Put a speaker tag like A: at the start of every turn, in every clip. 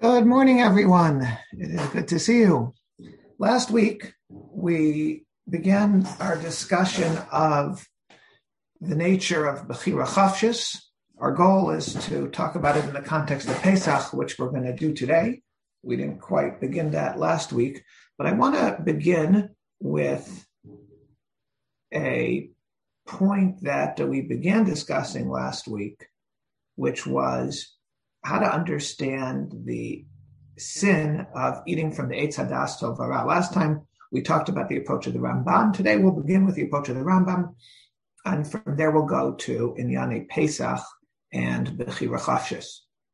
A: Good morning, everyone. It is good to see you. Last week, we began our discussion of the nature of Bechira Chafshis. Our goal is to talk about it in the context of Pesach, which we're going to do today. We didn't quite begin that last week, but I want to begin with a point that we began discussing last week, which was how to understand the sin of eating from the Eitz Hadas Tov V'Ra. Last time we talked about the approach of the Rambam. Today we'll begin with the approach of the Rambam, and from there we'll go to Inyane Pesach and Bechira Chafshis.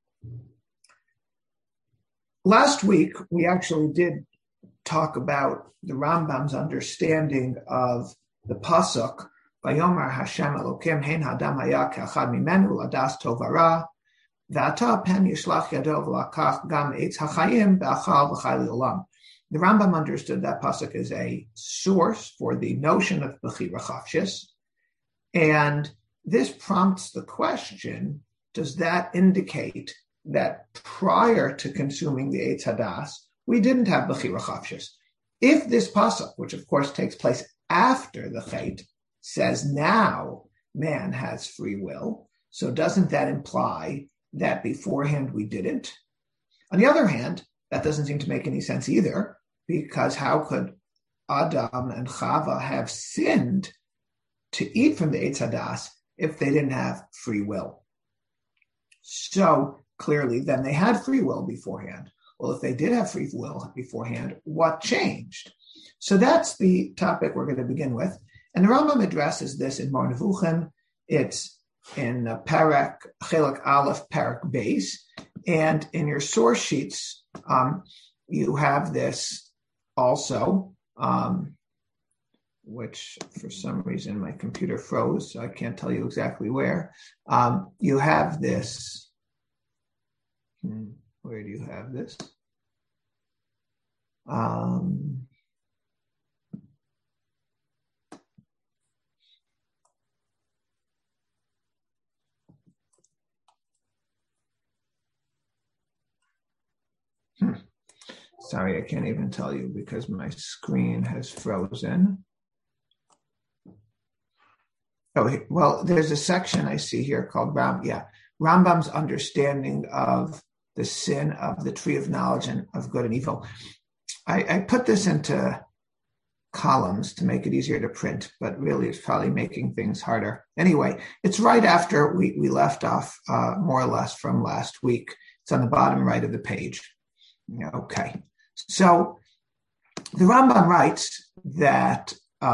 A: Last week we actually did talk about the Rambam's understanding of the pasuk Vayomer Hashem Elokim Hein Hadam Haya Ke'achad Mimenu Ladas Tov V'Ra. The Rambam understood that pasuk as a source for the notion of Bechira Chafshis, and this prompts the question: does that indicate that prior to consuming the Eitz Hadas, we didn't have Bechira Chafshis? If this pasuk, which of course takes place after the Chet, says now man has free will, so doesn't that imply that beforehand we didn't? On the other hand, that doesn't seem to make any sense either, because how could Adam and Chava have sinned to eat from the Eitz Hadas if they didn't have free will? So clearly then they had free will beforehand. Well, if they did have free will beforehand, what changed? So that's the topic we're going to begin with. And the Rambam addresses this in Mar Nevuchim. It's in Parak, Chelak Aleph, Parak Beis. And in your source sheets, you have this also, which for some reason my computer froze, so I can't tell you exactly where. You have this. Where do you have this? Sorry, I can't even tell you because my screen has frozen. Oh, well, there's a section I see here called Rambam's understanding of the sin of the tree of knowledge and of good and evil. I put this into columns to make it easier to print, but really it's probably making things harder. Anyway, it's right after we left off more or less from last week. It's on the bottom right of the page. Okay. So the Rambam writes that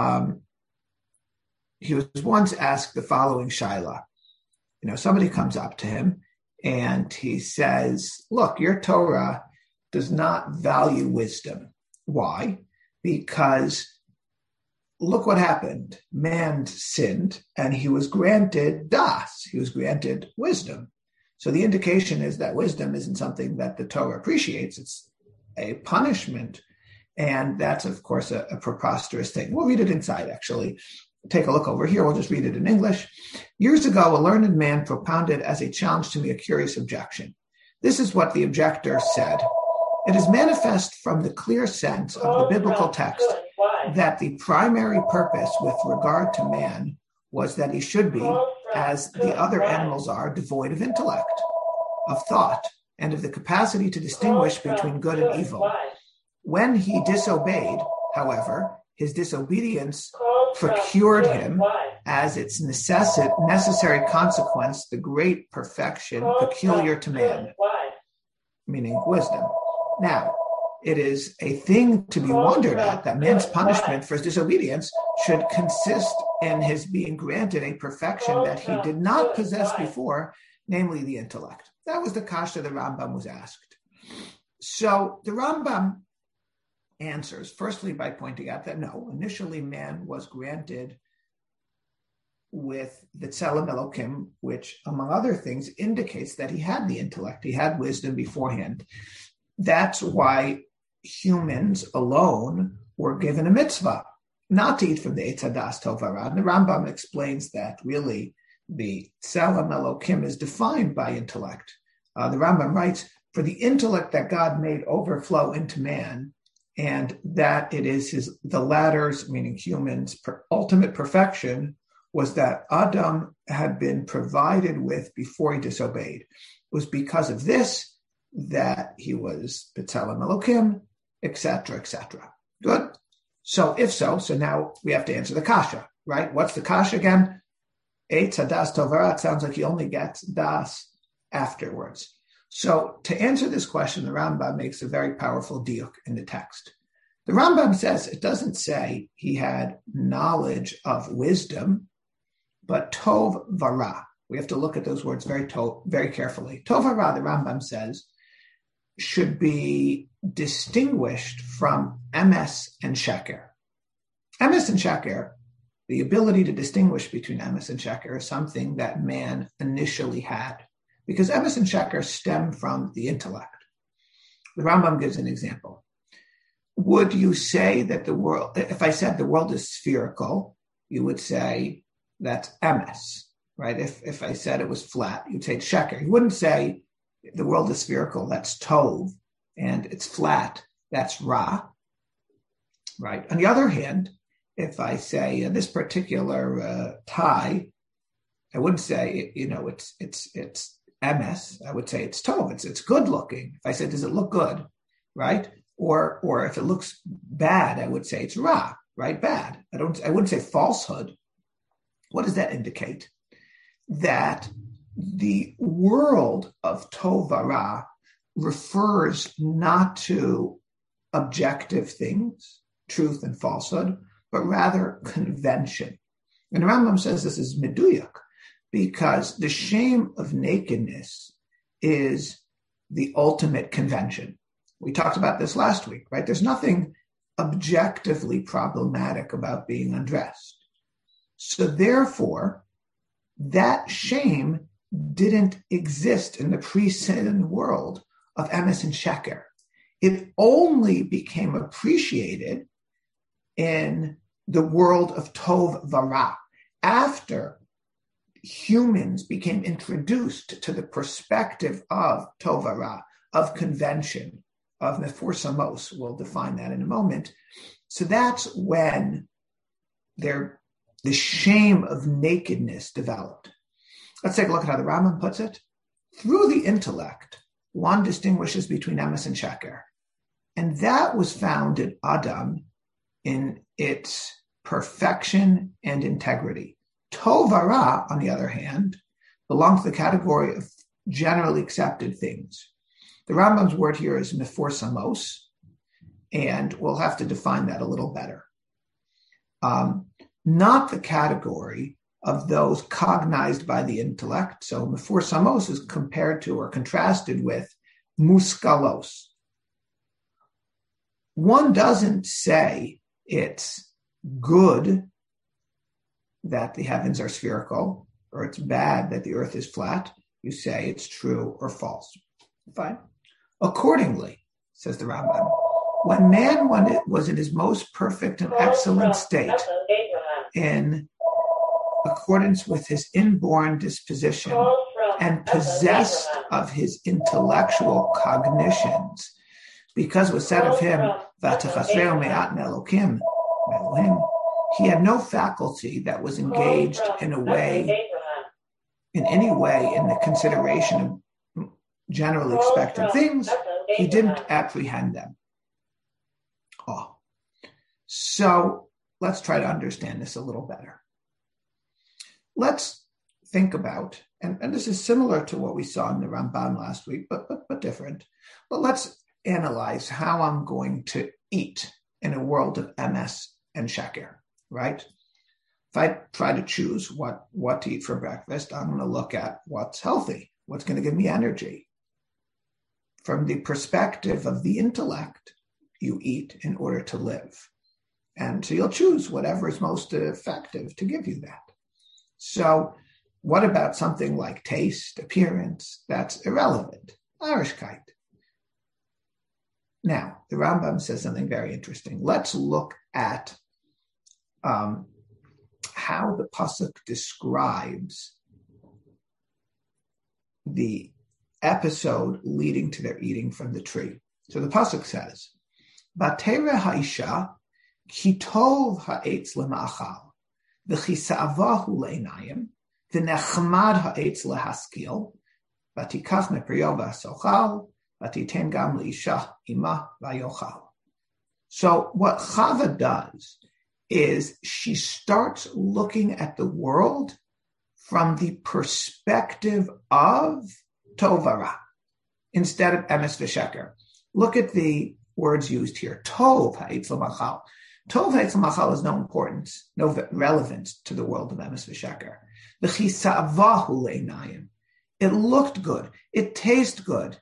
A: he was once asked the following shaila. Somebody comes up to him and he says, look, your Torah does not value wisdom. Why? Because look what happened. Man sinned and he was granted das. He was granted wisdom. So the indication is that wisdom isn't something that the Torah appreciates. It's a punishment. And that's, of course, a preposterous thing. We'll read it inside, actually. Take a look over here. We'll just read it in English. Years ago, a learned man propounded as a challenge to me a curious objection. This is what the objector said. It is manifest from the clear sense of the biblical text that the primary purpose with regard to man was that he should be, as the other animals are, devoid of intellect, of thought, and of the capacity to distinguish between good and evil. When he disobeyed, however, his disobedience procured him, as its necessary consequence, the great perfection peculiar to man, meaning wisdom. Now, it is a thing to be wondered at that man's punishment for his disobedience should consist in his being granted a perfection that he did not possess before, namely the intellect. That was the kasha the Rambam was asked. So the Rambam answers, firstly, by pointing out that no, initially man was granted with the Tzelem Elokim, which, among other things, indicates that he had the intellect, he had wisdom beforehand. That's why humans alone were given a mitzvah, not to eat from the Eitz Hadas Tov V'Ra. And the Rambam explains that really the Tzelem Elokim is defined by intellect. The Rambam writes, for the intellect that God made overflow into man, and that it is the latter's, meaning humans, ultimate perfection was that Adam had been provided with before he disobeyed. It was because of this that he was B'Tselem Elokim, etc., etc. Good? So if so now we have to answer the kasha, right? What's the kasha again? Eitz hadas tovara. It sounds like he only gets das afterwards. So to answer this question, the Rambam makes a very powerful diuk in the text. The Rambam says it doesn't say he had knowledge of wisdom, but tov vara. We have to look at those words very carefully. Tov vara, the Rambam says, should be distinguished from emes and sheker. Emes and sheker, the ability to distinguish between emes and sheker is something that man initially had, because emes and sheker stem from the intellect. The Rambam gives an example. Would you say that the world, if I said the world is spherical, you would say that's emes, right? If I said it was flat, you'd say it's sheker. You wouldn't say the world is spherical, that's tov, and it's flat, that's ra, right? On the other hand, if I say this particular tie, I wouldn't say it's emes. I would say it's tov. It's good looking. If I said, does it look good, right? Or if it looks bad, I would say it's ra, right? Bad. I wouldn't say falsehood. What does that indicate? That the world of tov vara refers not to objective things, truth and falsehood, but rather convention. And the Rambam says this is meduyak, because the shame of nakedness is the ultimate convention. We talked about this last week, right? There's nothing objectively problematic about being undressed. So therefore, that shame didn't exist in the pre-sin world of emes and sheker. It only became appreciated in the world of tov vara after humans became introduced to the perspective of tov vara, of convention, of mefursamos. We'll define that in a moment. So that's when the shame of nakedness developed. Let's take a look at how the Rambam puts it. Through the intellect, one distinguishes between emes and sheker. And that was found in Adam in its perfection and integrity. Tov vara, on the other hand, belongs to the category of generally accepted things. The Rambam's word here is mefursamos, and we'll have to define that a little better. Not the category of those cognized by the intellect. So mefursamos is compared to or contrasted with muskalos. One doesn't say it's good that the heavens are spherical, or it's bad that the earth is flat. You say it's true or false. Fine. Accordingly, says the Rambam, when man was in his most perfect and excellent state, in accordance with his inborn disposition and possessed of his intellectual cognitions, because it was said of him, he had no faculty that was engaged in any way in the consideration of generally expected things. He didn't apprehend them. So let's try to understand this a little better. Let's think about, and this is similar to what we saw in the Ramban last week, but different. But let's analyze how I'm going to eat in a world of emes and sheker, right? If I try to choose what to eat for breakfast, I'm going to look at what's healthy, what's going to give me energy. From the perspective of the intellect, you eat in order to live. And so you'll choose whatever is most effective to give you that. So what about something like taste, appearance? That's irrelevant. Arishkeit. Now, the Rambam says something very interesting. Let's look at how the pasuk describes the episode leading to their eating from the tree. So the pasuk says, "Batera ha'isha ki tov ha'etz lema'achal v'chi sa'avahu le'inayim v'nechmad ha'etz lehaskil v'tikach mepriyo v'asochal v'titen gam le'isha ima v'ayochal." So what Chava does is she starts looking at the world from the perspective of Tovara instead of Emes v'Sheker. Look at the words used here. Tov ha'etz l'machal. Tov ha'etz l'machal has no importance, no relevance to the world of Emes v'Sheker. V'chi sa'avahu le'inayim. It looked good. It tasted good.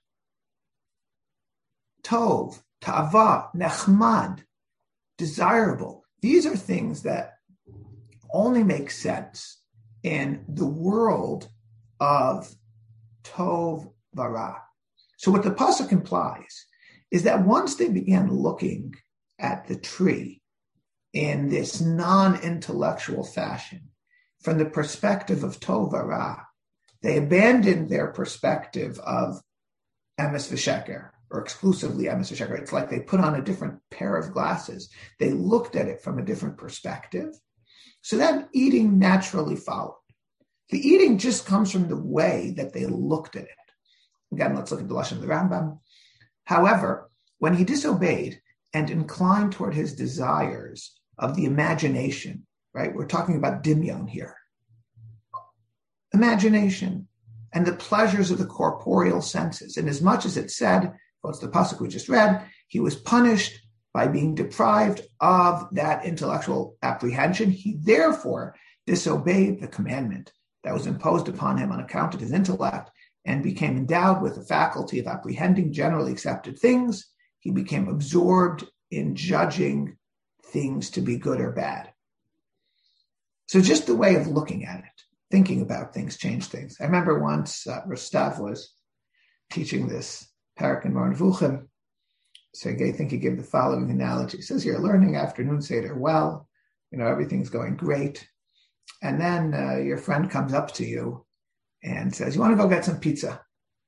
A: Tov, ta'ava, nechmad, desirable. These are things that only make sense in the world of Tov Vara. So what the pasuk implies is that once they began looking at the tree in this non-intellectual fashion, from the perspective of Tov Vara, they abandoned their perspective of Emes v'Sheker, or exclusively Emes v'Sheker. It's like they put on a different pair of glasses. They looked at it from a different perspective. So then eating naturally followed. The eating just comes from the way that they looked at it. Again, let's look at the Lashon of the Rambam. However, when he disobeyed and inclined toward his desires of the imagination, right? We're talking about dimyon here. Imagination and the pleasures of the corporeal senses. And as much as it said, well, it's the pasuk we just read, he was punished by being deprived of that intellectual apprehension. He therefore disobeyed the commandment that was imposed upon him on account of his intellect and became endowed with the faculty of apprehending generally accepted things. He became absorbed in judging things to be good or bad. So just the way of looking at it, thinking about things, changed things. I remember once Rastav was teaching this parak in Moreh Nevuchim. So I think he gave the following analogy. He says, you're learning afternoon Seder well, everything's going great. And then your friend comes up to you and says, you want to go get some pizza?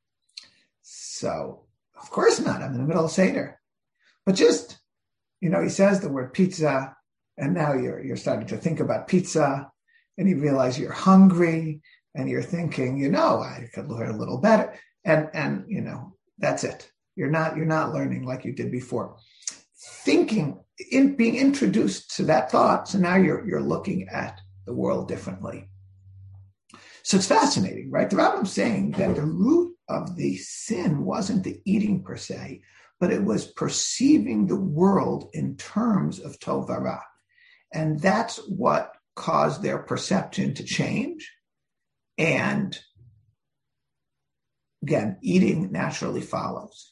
A: So, of course not. I'm in the middle of Seder. But just, he says the word pizza, and now you're starting to think about pizza, and you realize you're hungry, and you're thinking, I could learn a little better. And that's it. You're not learning like you did before. Being introduced to that thought, so now you're looking at the world differently. So it's fascinating, right? The Rambam's saying that the root of the sin wasn't the eating per se, but it was perceiving the world in terms of Tov Vara. And that's what caused their perception to change. And again, eating naturally follows.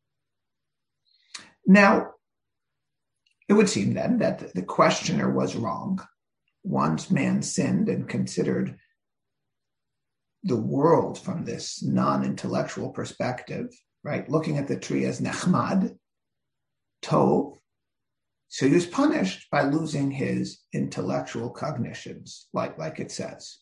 A: Now, it would seem then that the questioner was wrong. Once man sinned and considered the world from this non-intellectual perspective, right? Looking at the tree as nechmad, tov. So he was punished by losing his intellectual cognitions, like it says.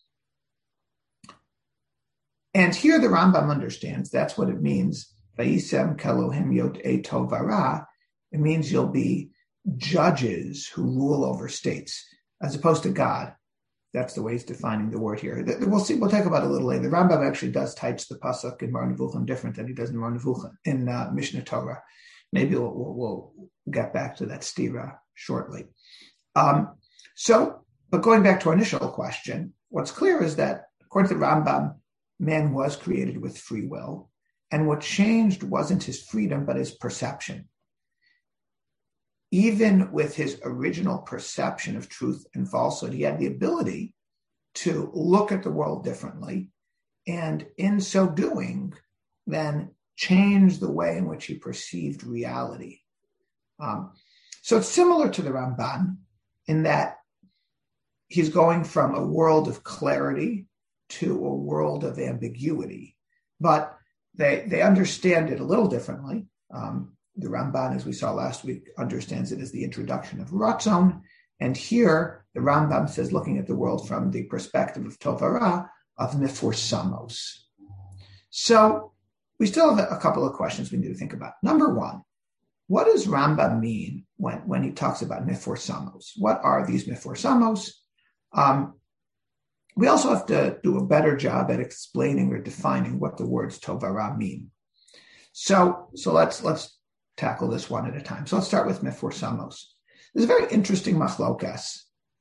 A: And here the Rambam understands that's what it means. Vayisem kelohim yotei tovara. It means you'll be judges who rule over states, as opposed to God. That's the way he's defining the word here. We'll see. We'll talk about it a little later. The Rambam actually does types the pasuk in Moreh Nevuchim different than he does in Moreh Nevuchim in Mishnah Torah. Maybe we'll get back to that stira shortly. But going back to our initial question, what's clear is that according to the Rambam, man was created with free will, and what changed wasn't his freedom but his perception. Even with his original perception of truth and falsehood, he had the ability to look at the world differently, and in so doing, then change the way in which he perceived reality. So it's similar to the Ramban in that he's going from a world of clarity to a world of ambiguity, but they understand it a little differently. The Ramban, as we saw last week, understands it as the introduction of Ratzon. And here, the Rambam says, looking at the world from the perspective of Tovara, of Mefursamos. So we still have a couple of questions we need to think about. Number one, what does Rambam mean when he talks about mifursamos? What are these mifursamos? We also have to do a better job at explaining or defining what the words tov v'ra mean. So let's tackle this one at a time. So let's start with mifursamos. There's a very interesting machlokas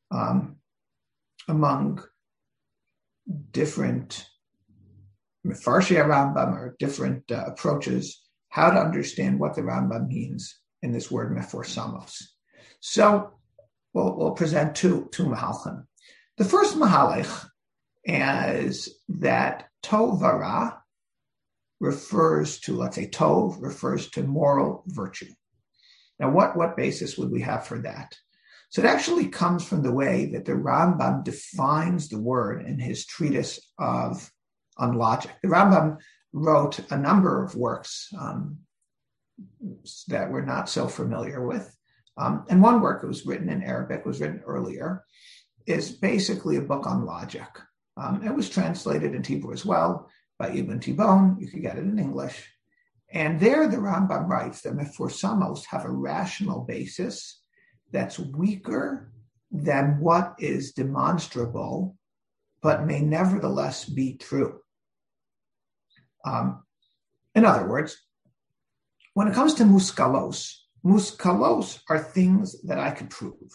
A: among different Mefarshei Rambam or different approaches how to understand what the Rambam means in this word mifursamos. So we'll present two mahalchim. The first mahalach is that tov v'ra refers to, let's say, tov refers to moral virtue. Now, what basis would we have for that? So it actually comes from the way that the Rambam defines the word in his treatise on logic. The Rambam wrote a number of works that we're not so familiar with. And one work that was written in Arabic, was written earlier, is basically a book on logic. It was translated into Hebrew as well by Ibn Tibon. You could get it in English. And there the Rambam writes that mifursamos have a rational basis that's weaker than what is demonstrable, but may nevertheless be true. In other words, when it comes to muskalos are things that I could prove.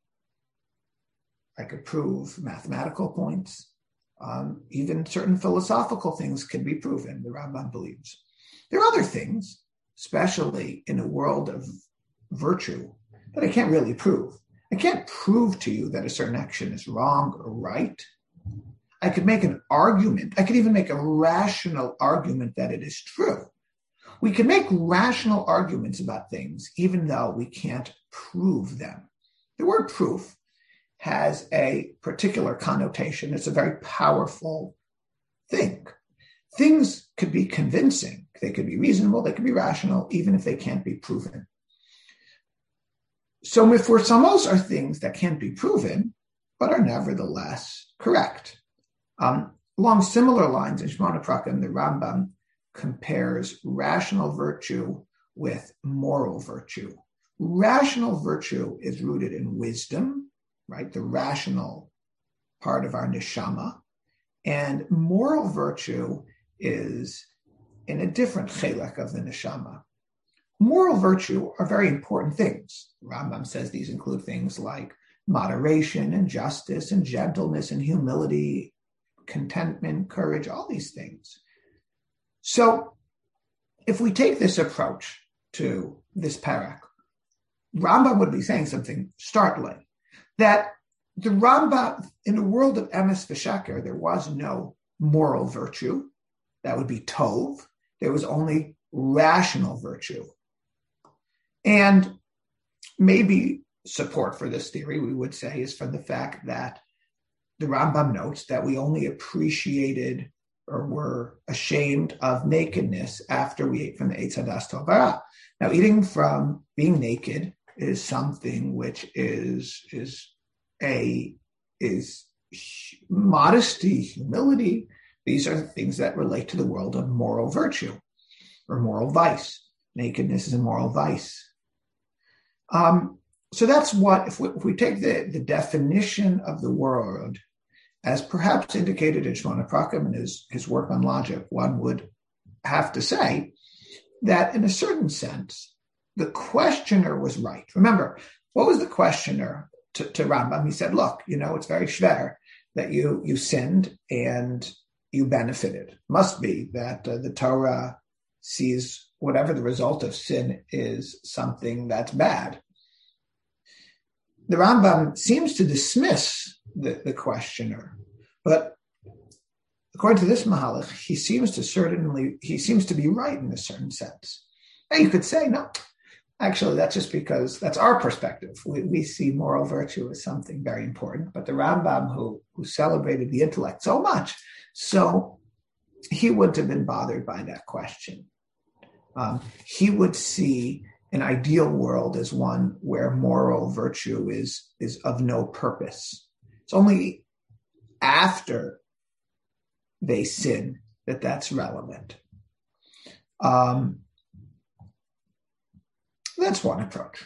A: I could prove mathematical points. Even certain philosophical things can be proven, the Rambam believes. There are other things, especially in a world of virtue, that I can't really prove. I can't prove to you that a certain action is wrong or right. I could make an argument. I could even make a rational argument that it is true. We can make rational arguments about things, even though we can't prove them. The word proof has a particular connotation. It's a very powerful thing. Things could be convincing. They could be reasonable. They could be rational, even if they can't be proven. So mifursamos are things that can't be proven, but are nevertheless correct. Along similar lines, in Shemona Prakim, the Rambam compares rational virtue with moral virtue. Rational virtue is rooted in wisdom, right? The rational part of our neshama. And moral virtue is in a different chelek of the neshama. Moral virtue are very important things. Rambam says these include things like moderation and justice and gentleness and humility, contentment, courage, all these things. So if we take this approach to this parak, Rambam would be saying something startling, that the Rambam, in a world of emes v'shaker, there was no moral virtue. That would be tov. There was only rational virtue. And maybe support for this theory, we would say, is from the fact that the Rambam notes that we only appreciated or were ashamed of nakedness after we ate from the Eitz Hadas Tov V'Ra. Now, eating from being naked is something which is modesty, humility. These are things that relate to the world of moral virtue or moral vice. Nakedness is a moral vice. So that's what, if we take the definition of the word as perhaps indicated in Shemona Prakim and his work on logic, one would have to say that in a certain sense, the questioner was right. Remember, what was the questioner to Rambam? He said, look, it's very schwer that you sinned and you benefited. Must be that the Torah sees whatever the result of sin is something that's bad. The Rambam seems to dismiss the questioner, but according to this mahalach, he seems to be right in a certain sense. And you could say, no, actually, that's just because that's our perspective. We see moral virtue as something very important, but the Rambam, who celebrated the intellect so much, so he wouldn't have been bothered by that question. He would see an ideal world as one where moral virtue is of no purpose. It's only after they sin that's relevant. That's one approach.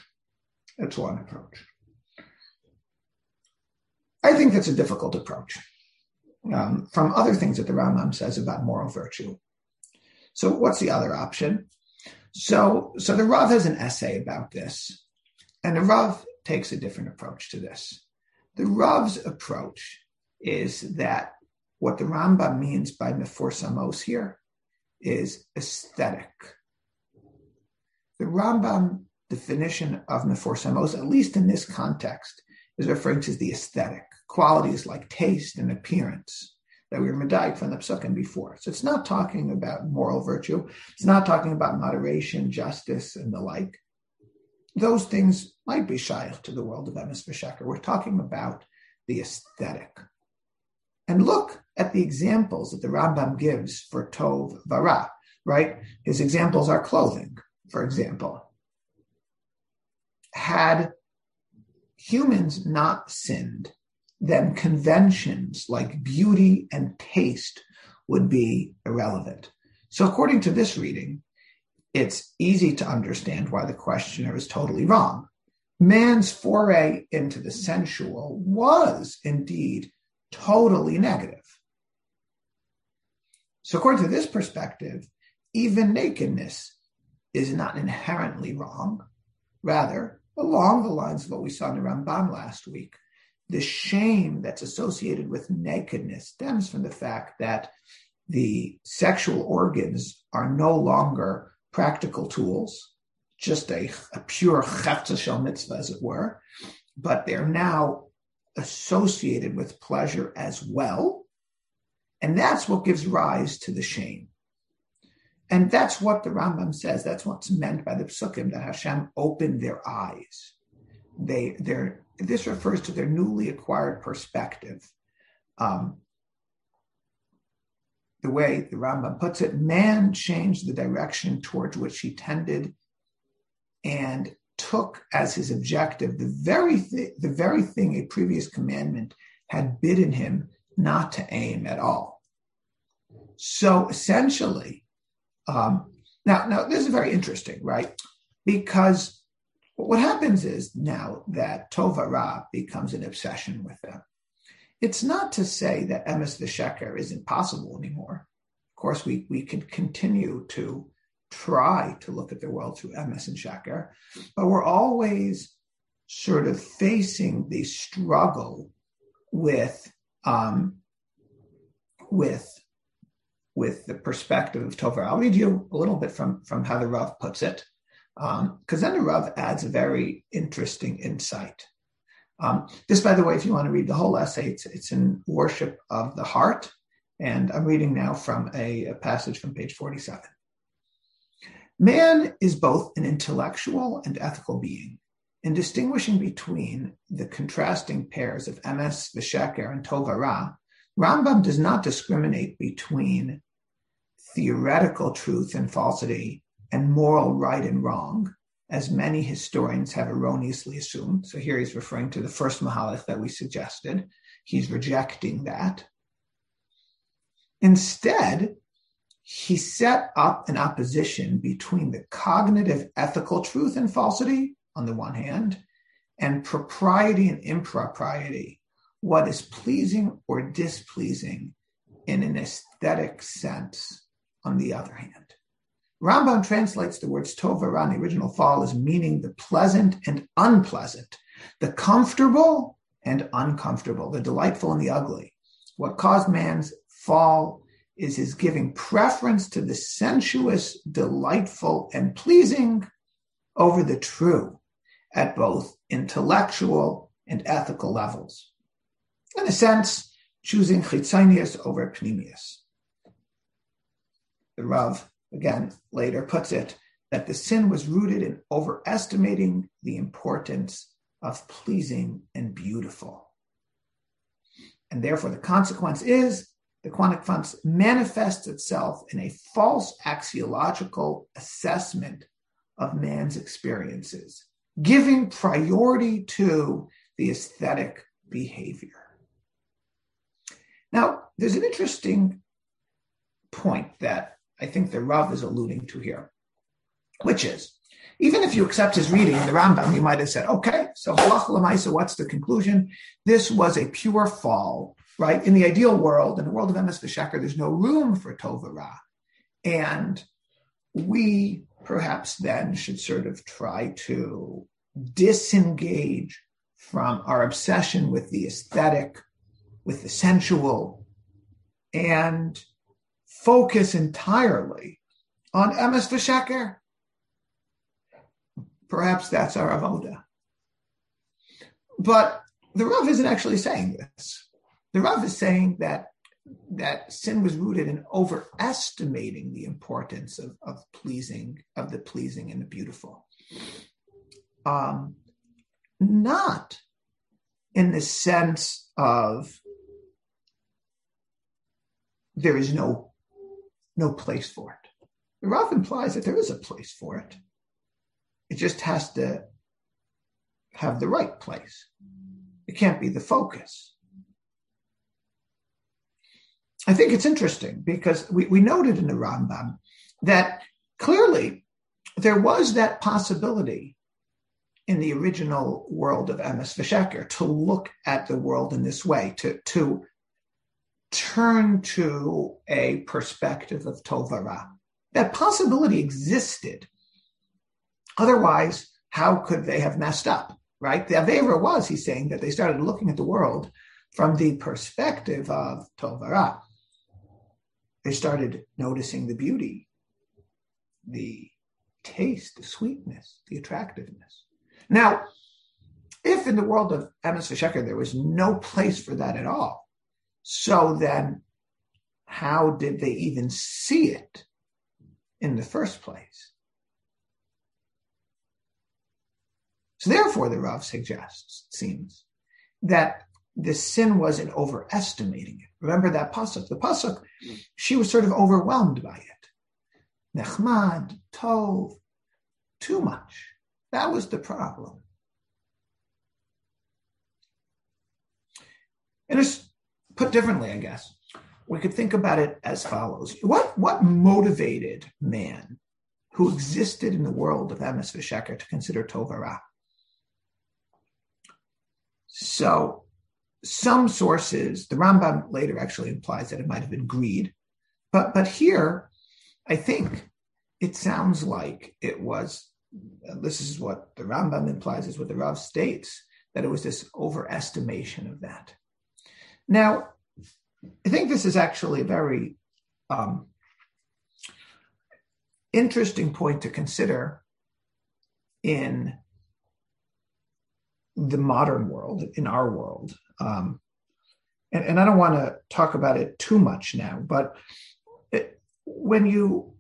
A: I think that's a difficult approach from other things that the Rambam says about moral virtue. So what's the other option? So the Rav has an essay about this, and the Rav takes a different approach to this. The Rav's approach is that what the Rambam means by meforsamos here is aesthetic. The Rambam definition of meforsamos, at least in this context, is referring to the aesthetic qualities like taste and appearance that we were medayik from the psukim before. So it's not talking about moral virtue. It's not talking about moderation, justice, and the like. Those things might be shaykh to the world of emes v'sheker. We're talking about the aesthetic. And look at the examples that the Rambam gives for tov v'ra, right? His examples are clothing, for example. Had humans not sinned, then conventions like beauty and taste would be irrelevant. So according to this reading, it's easy to understand why the questioner is totally wrong. Man's foray into the sensual was indeed totally negative. So according to this perspective, even nakedness is not inherently wrong. Rather, along the lines of what we saw in the Rambam last week, the shame that's associated with nakedness stems from the fact that the sexual organs are no longer practical tools, just a pure chetza shel mitzvah, as it were, but they're now associated with pleasure as well. And that's what gives rise to the shame. And that's what the Rambam says. That's what's meant by the psukim, that Hashem opened their eyes. This refers to their newly acquired perspective. The way the Rambam puts it, man changed the direction towards which he tended and took as his objective the very thing a previous commandment had bidden him not to aim at all. So essentially, now this is very interesting, right? Because what happens is now that tov v'ra becomes an obsession with them. It's not to say that emes v'sheker isn't possible anymore. Of course, we can continue to try to look at the world through emes and sheker, but we're always sort of facing the struggle with the perspective of tov v'ra. I'll read you a little bit from how the Rav puts it, because then the Rav adds a very interesting insight. This, by the way, if you want to read the whole essay, it's in Worship of the Heart, and I'm reading now from a passage from page 47. Man is both an intellectual and ethical being. In distinguishing between the contrasting pairs of emes v'sheker and tov v'ra, Rambam does not discriminate between theoretical truth and falsity and moral right and wrong, as many historians have erroneously assumed. So here he's referring to the first Mahalach that we suggested. He's rejecting that. Instead, he set up an opposition between the cognitive ethical truth and falsity, on the one hand, and propriety and impropriety, what is pleasing or displeasing in an aesthetic sense, on the other hand. Rambam translates the words tov v'ra in the original fall as meaning the pleasant and unpleasant, the comfortable and uncomfortable, the delightful and the ugly. What caused man's fall is his giving preference to the sensuous, delightful, and pleasing over the true at both intellectual and ethical levels. In a sense, choosing chitzonius over pnimius. The Rav, again, later puts it that the sin was rooted in overestimating the importance of pleasing and beautiful. And therefore the consequence manifests itself in a false axiological assessment of man's experiences, giving priority to the aesthetic behavior. Now, there's an interesting point that I think the Rav is alluding to here, which is, even if you accept his reading in the Rambam, you might have said, okay, so halacha l'maisa, what's the conclusion? This was a pure fall, right? In the ideal world, in the world of emes v'sheker, there's no room for tov v'ra. And we perhaps then should sort of try to disengage from our obsession with the aesthetic, with the sensual, and focus entirely on emes v'sheker. Perhaps that's our avoda. But the Rav isn't actually saying this. The Rav is saying that sin was rooted in overestimating the importance of the pleasing and the beautiful. Not in the sense of there is no place for it. The Rav implies that there is a place for it. It just has to have the right place. It can't be the focus. I think it's interesting because we noted in the Rambam that clearly there was that possibility in the original world of emes v'sheker to look at the world in this way, to turn to a perspective of tov v'ra. That possibility existed. Otherwise, how could they have messed up, right? The Aveira was, he's saying, that they started looking at the world from the perspective of tov v'ra. They started noticing the beauty, the taste, the sweetness, the attractiveness. Now, if in the world of emes v'sheker there was no place for that at all, so then how did they even see it in the first place? So therefore, the Rav suggests, it seems, that the sin was in overestimating it. Remember that pasuk? The pasuk, she was sort of overwhelmed by it. Nechmad, tov, too much. That was the problem. And it's put differently, I guess. We could think about it as follows. What motivated man who existed in the world of emes v'sheker to consider tov v'ra? So some sources, the Rambam later actually implies that it might have been greed. But here, I think it sounds like it was, this is what the Rambam implies, is what the Rav states, that it was this overestimation of that. Now, I think this is actually a very interesting point to consider in the modern world, in our world. And I don't want to talk about it too much now, but when you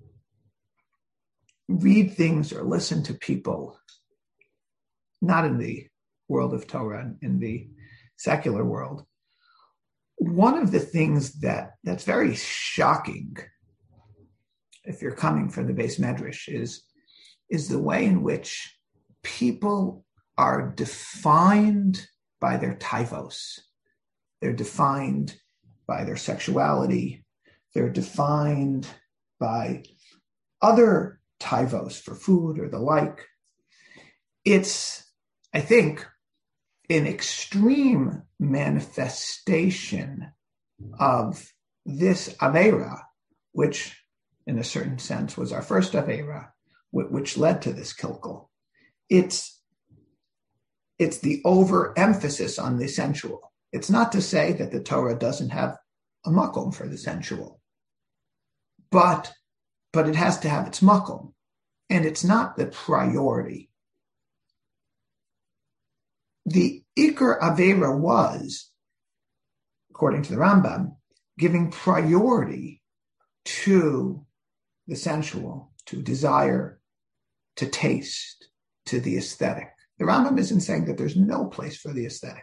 A: read things or listen to people, not in the world of Torah, in the secular world, one of the things that's very shocking, if you're coming from the Beis Medrash, is the way in which people are defined by their taivos. They're defined by their sexuality. They're defined by other taivos for food or the like. It's, I think, an extreme manifestation of this Aveira, which in a certain sense was our first Aveira, which led to this kilkel. It's the overemphasis on the sensual. It's not to say that the Torah doesn't have a makom for the sensual, but it has to have its makom, and it's not the priority. The Iker Aveira was, according to the Rambam, giving priority to the sensual, to desire, to taste, to the aesthetic. The Rambam isn't saying that there's no place for the aesthetic,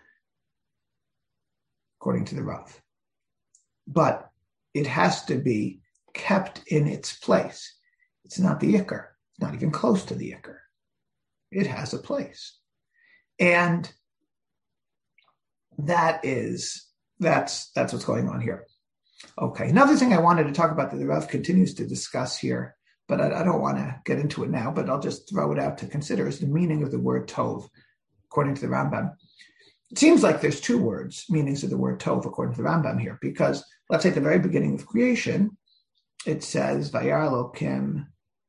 A: according to the Rav. But it has to be kept in its place. It's not the Iker. It's not even close to the Iker. It has a place. And that's what's going on here. Okay, another thing I wanted to talk about that the Rav continues to discuss here, but I don't want to get into it now, but I'll just throw it out to consider, is the meaning of the word tov, according to the Rambam. It seems like there's two meanings of the word tov, according to the Rambam here, because let's say at the very beginning of creation, it says, Vayar Elokim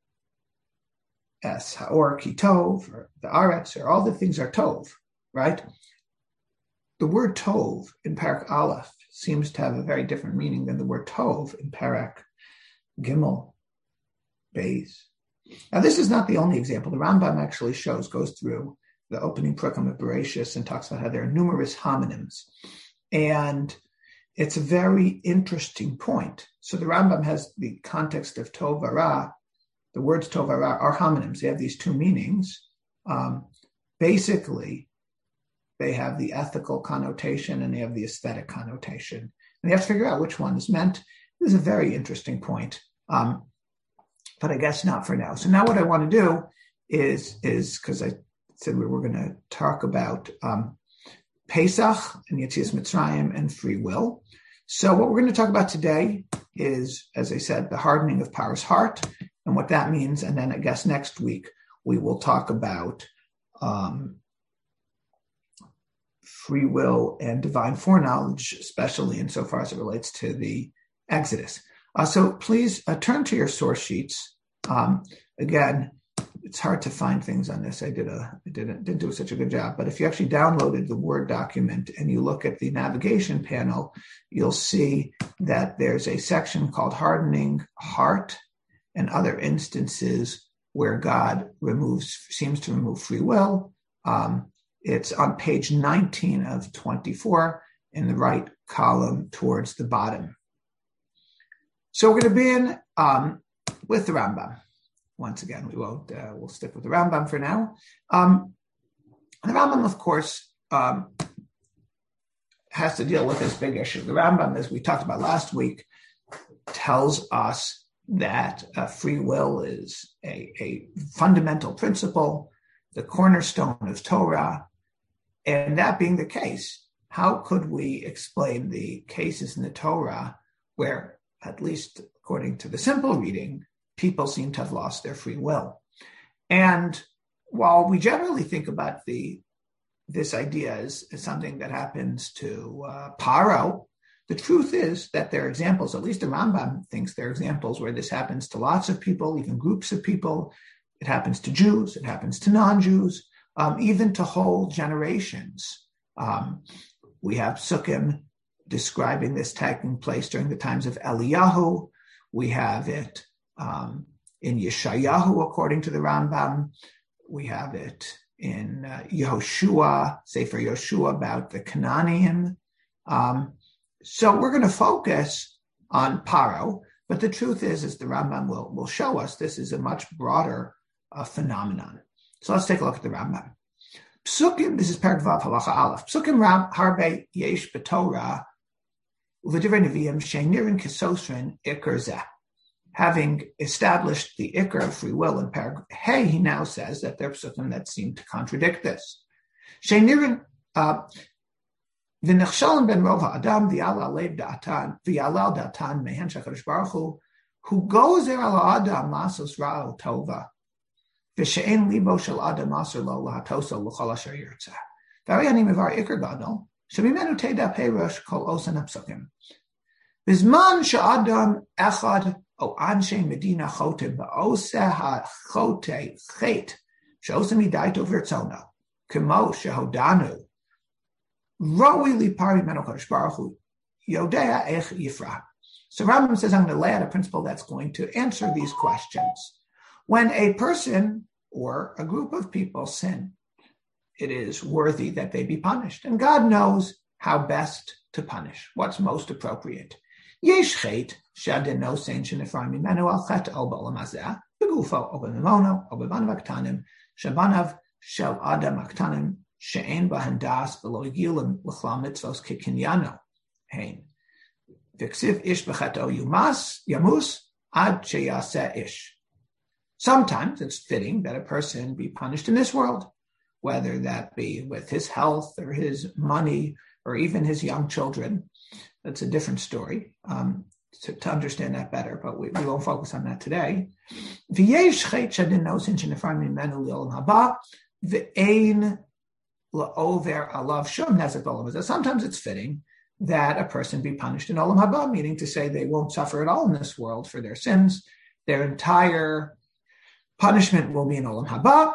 A: es haor ki tov, or the aretz, or all the things are tov, right? The word tov in Parak Aleph seems to have a very different meaning than the word tov in Parak Gimel, Beis. Now, this is not the only example. The Rambam actually goes through the opening program of Bereshis and talks about how there are numerous homonyms. And it's a very interesting point. So the Rambam has the context of tov v'ra. The words tov v'ra are homonyms. They have these two meanings. Basically, they have the ethical connotation and they have the aesthetic connotation. And you have to figure out which one is meant. This is a very interesting point, but I guess not for now. So now what I want to do is because I said we were going to talk about Pesach and Yetzias Mitzrayim and free will. So what we're going to talk about today is, as I said, the hardening of Paro's heart and what that means. And then I guess next week we will talk about free will and divine foreknowledge, especially insofar as it relates to the Exodus. So please turn to your source sheets. Again, it's hard to find things on this. I didn't do such a good job. But if you actually downloaded the Word document and you look at the navigation panel, you'll see that there's a section called Hardening Heart and other instances where God seems to remove free will. It's on page 19 of 24 in the right column towards the bottom. So we're going to begin with the Rambam. Once again, we'll stick with the Rambam for now. The Rambam, of course, has to deal with this big issue. The Rambam, as we talked about last week, tells us that free will is a fundamental principle, the cornerstone of Torah. And that being the case, how could we explain the cases in the Torah where, at least according to the simple reading, people seem to have lost their free will? And while we generally think about this idea as something that happens to Paro, the truth is that there are examples, at least the Rambam thinks there are examples where this happens to lots of people, even groups of people. It happens to Jews, it happens to non-Jews, even to whole generations. We have Sukkim describing this taking place during the times of Eliyahu. We have it in Yeshayahu, according to the Rambam. We have it in Yehoshua, Sefer Yehoshua, about the Canaanim. So we're going to focus on Paro, but the truth is, as the Rambam will show us, this is a much broader phenomenon. So let's take a look at the Rambam. Psukim, this is Perek Vav Halacha Aleph. Psukim harbe yesh b'Torah u'v'divrei neviim she'nirin kesosrin ikar zeh. Having established the ikar of free will in Perek Hey, he now says that there are psukim that seem to contradict this. She'nirin v'nechshalim ben rov ha'adam v'yalal lev da'atan v'yalal da'atan mehen shakadosh baruch hu goes er al ha'adam lasos ra'al tova. V'she'en libo shel adam aser lo lahatoso l'chol asher yirtzeh. V'ariyanim ivar ikar gadol shemimenu teda perush kol osan ha'psukim. Bizman she'adam echad o anshe medina chotem ba'oseh ha'chote chet she'osem hidaito v'rtzono kemo she'hodanu roi li pari meno kadosh baruch hu yodea ech yifra. So Rambam says, I'm going to lay out a principle that's going to answer these questions. When a person or a group of people sin, it is worthy that they be punished. And God knows how best to punish, what's most appropriate. Yesh chet she'adin no sein shenifra mimenu al chet o ba'olam hazeh begufo o b'mimono o b'banav aktanim shebanav shel adam aktanim she'en bahem das v'lo yigilim l'chlam mitzvos kekinyano hein v'ksiv ish b'cheto yamus ad sheyaseh ish. Sometimes it's fitting that a person be punished in this world, whether that be with his health or his money or even his young children. That's a different story to understand that better, but we won't focus on that today. Sometimes it's fitting that a person be punished in Olam Haba, meaning to say they won't suffer at all in this world for their sins. Their entire punishment will be in Olam Haba.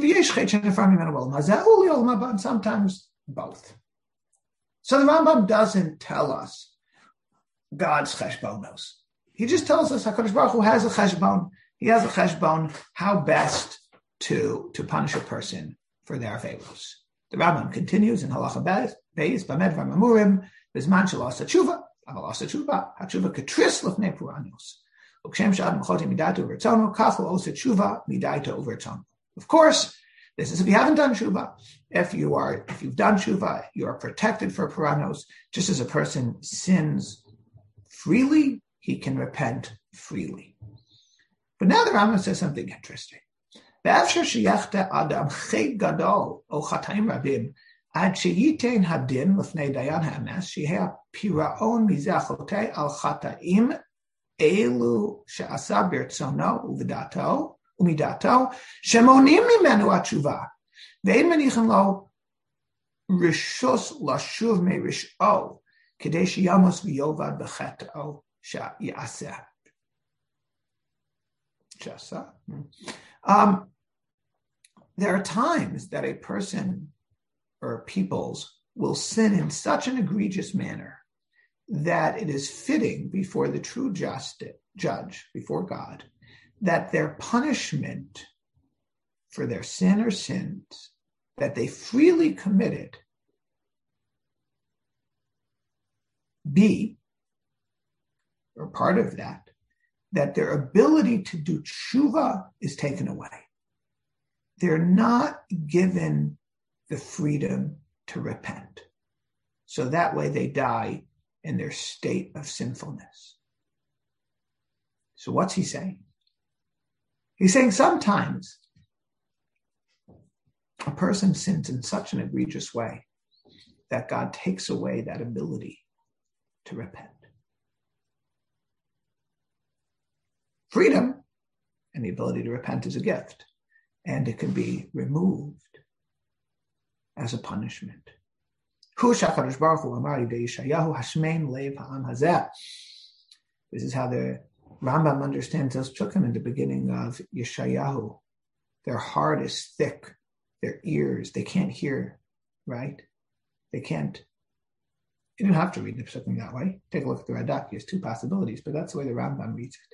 A: And sometimes both. So the Rambam doesn't tell us God's cheshbonos. He just tells us HaKadosh Baruch Hu has a cheshbon. He has a cheshbon how best to punish a person for their averos. The Rambam continues in Halacha Beis Bamed V'Mamurim Bizman Shelo Asa Tshuva Aval Asa Tshuva HaTshuva Ketris Lefnei Puranos Ukshem Shad Mechoti Midaito Uvertzono Kach Lo Osa Tshuva Midaito Uvertzono. Of course, this is if you haven't done tshuva. If you've done tshuva, you are protected for puranos. Just as a person sins freely, he can repent freely. But now the Rambam says something interesting. Be'afshar sheyachta adam chet gadol o chataim rabim ad sheyitain hadin lefnei dayan ha'emes shehea piraon mizachotei al chataim elu she'asa birtzono uvidato umidato shemonim mimenu atshuva ve'en menichem lo rishus lashuv me'risho kedei sheyamos v'yovad b'cheto she'yaseh. There are times that a person or peoples will sin in such an egregious manner that it is fitting before the true judge, before God, that their punishment for their sin or sins that they freely committed be, or part of that their ability to do tshuva is taken away. They're not given the freedom to repent. So that way they die in their state of sinfulness. So what's he saying? He's saying sometimes a person sins in such an egregious way that God takes away that ability to repent. Freedom and the ability to repent is a gift, and it can be removed as a punishment. This is how the Rambam understands those psukim in the beginning of Yeshayahu. Their heart is thick, their ears, they can't hear, right? They can't. You don't have to read the psukim that way. Take a look at the Radak. He has two possibilities, but that's the way the Rambam reads it.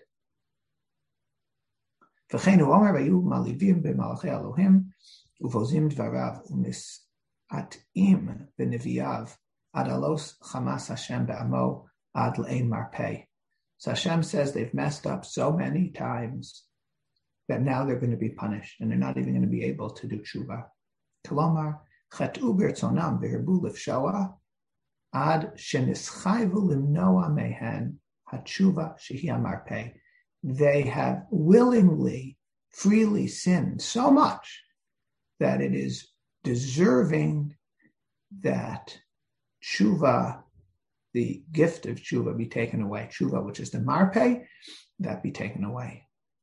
A: V'cheinu omer vayu malivim b'malachei Elohim uvozim dvarav umis'atim b'neviyav ad alos chamas Hashem be'amo ad le'ein marpei. So Hashem says they've messed up so many times that now they're going to be punished and they're not even going to be able to do tshuva. Kolomar chet'u b'rtzonam v'herbu lefshoa ad shenischayvu limnoa mehen hatshuva shehi marpei. They have willingly, freely sinned so much that it is deserving that tshuva, the gift of tshuva, be taken away. Tshuva, which is the marpeh, that be taken away.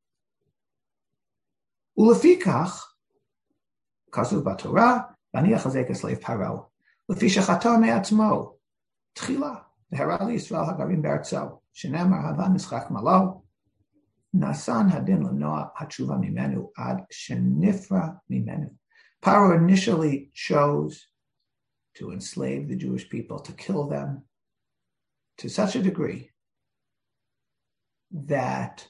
A: Ulefikach, kasuv b'Torah, v'ani achazek eslev paro, lefi shechato me'atzmo, tchila, v'hara liYisrael hagarim be'artzo, shenemar hava nischach malo, Nasan hadin l'noa hatshuva mimenu ad shenifra mimenu. Paro initially chose to enslave the Jewish people, to kill them to such a degree that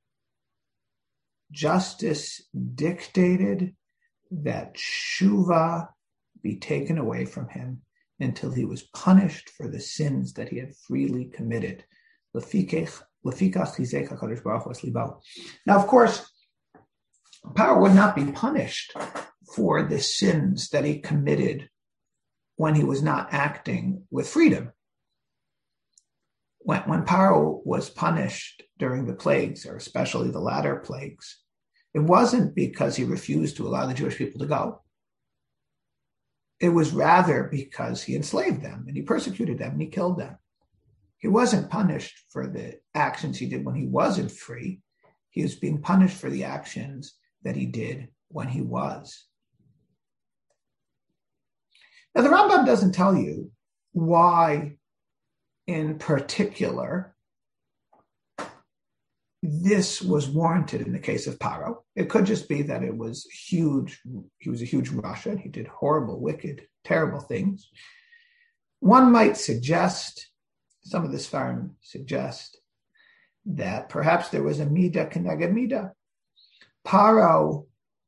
A: justice dictated that tshuva be taken away from him until he was punished for the sins that he had freely committed. Now, of course, Paro would not be punished for the sins that he committed when he was not acting with freedom. When Paro was punished during the plagues, or especially the latter plagues, it wasn't because he refused to allow the Jewish people to go. It was rather because he enslaved them and he persecuted them and he killed them. He wasn't punished for the actions he did when he wasn't free. He was being punished for the actions that he did when he was. Now, the Rambam doesn't tell you why, in particular, this was warranted in the case of Paro. It could just be that it was huge. He was a huge Rasha. He did horrible, wicked, terrible things. One might suggest, some of the Sfarim suggest, that perhaps there was a Midah Keneged Midah. Paro,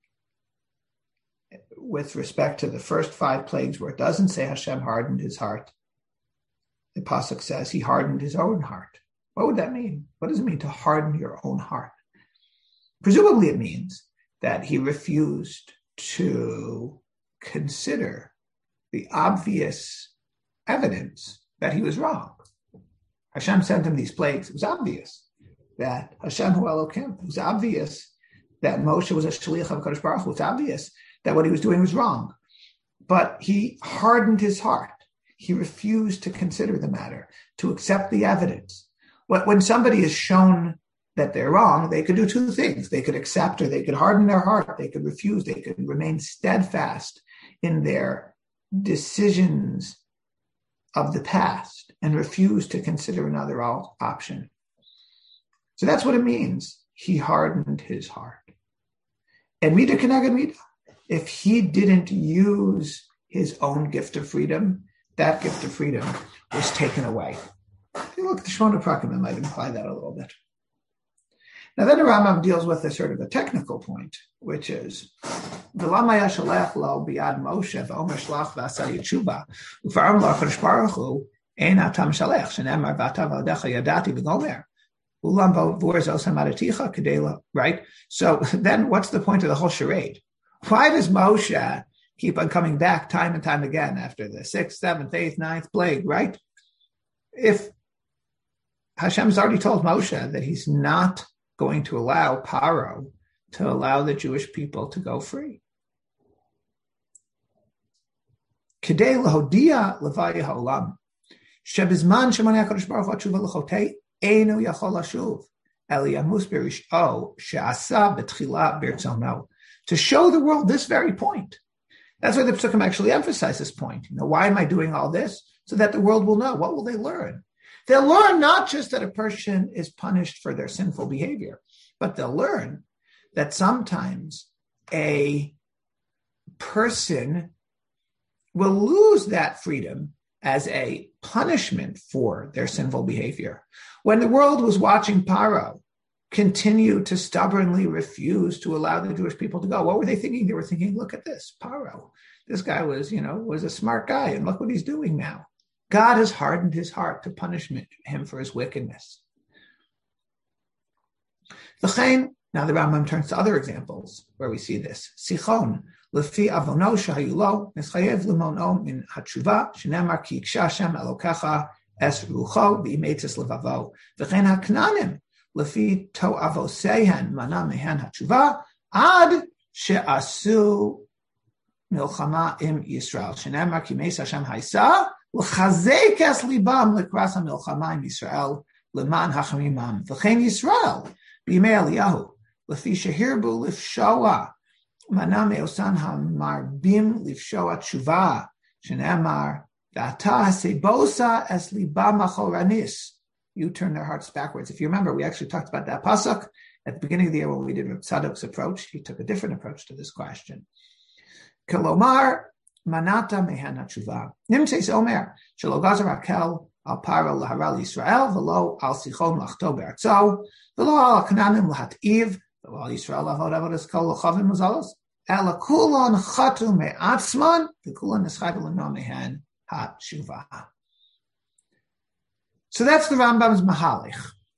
A: with respect to the first 5 plagues, where it doesn't say Hashem hardened his heart, the pasuk says he hardened his own heart. What would that mean? What does it mean to harden your own heart? Presumably it means that he refused to consider the obvious evidence that he was wrong. Hashem sent him these plagues. It was obvious that Hashem hu Elokim. It was obvious that Moshe was a shliach of HaKadosh Baruch Hu. It was obvious that what he was doing was wrong. But he hardened his heart. He refused to consider the matter, to accept the evidence. When somebody is shown that they're wrong, they could do 2 things. They could accept, or they could harden their heart. They could refuse. They could remain steadfast in their decisions of the past and refuse to consider another option. So that's what it means. He hardened his heart. And Midah Keneged Midah. If he didn't use his own gift of freedom, that gift of freedom was taken away. If you look at the Shmona Prakim, it might imply that a little bit. Now then the Rambam deals with a sort of a technical point, which is V'lama yashalech lo biad Moshe v'omer shlach v'asah yetshuva u'faram lo HaKadosh Baruch Hu ein atam shalech shenemar v'ata v'aldecha yadati v'gomer ulam v'or zosam adaticha kedela. Right? So then what's the point of the whole charade? Why does Moshe keep on coming back time and time again after the 6th, 7th, 8th, 9th plague, right? If Hashem's already told Moshe that he's not going to allow Paro to allow the Jewish people to go free. Kedei lahodia levaya ha'olam shebizman shemoneh HaKadosh Baruch Hu tshuva l'chotei einu yachol lashuv eli yamus berish'o she'asa betchila b'rtzono. To show the world this very point. That's why the Psukim actually emphasize this point. Why am I doing all this? So that the world will know. What will they learn? They'll learn not just that a person is punished for their sinful behavior, but they'll learn that sometimes a person will lose that freedom as a punishment for their sinful behavior. When the world was watching Paro continue to stubbornly refuse to allow the Jewish people to go, what were they thinking? They were thinking, look at this, Paro. This guy was a smart guy, and look what he's doing now. God has hardened his heart to punish him for his wickedness. Now the Rambam turns to other examples where we see this. Sichon, lefi avono shahayulo, nischayev limono min hatshuva, shenemar ki iksha Hashem elokecha es rucho v'imetis levavo. V'chein haknanim, lefi to avosehen mana mehen hatshuva, ad she'asu milchama im Yisrael. Shenemar ki meis Hashem haisa, l'chazek es libam l'kras ha-milchama im Yisrael, l'man hachamimam. V'chein Yisrael, b'yimei Eliyahu, lefi shehirbu lifshoa, mana me'osan ha-marbim lifshoa tshuva, shenemar, v'ata hasebosa es libam achoranis. You turn their hearts backwards. If you remember, we actually talked about that pasuk at the beginning of the year when we did Reb Tzadok's approach. He took a different approach to this question. Kelomar, manata mehen hatshuva. Nimtzeis omer, shelo gazer hakel al paro lahara Yisrael, v'lo al sichon lachto be'artzo, v'lo al kananim lahat'iv, v'lo al Yisrael lavod avodas kol l'chavim uzalos, ela kulon chatu me'atzman, v'kulon neschayv l'no mehen hatshuva. So that's the Rambam's Mahalich.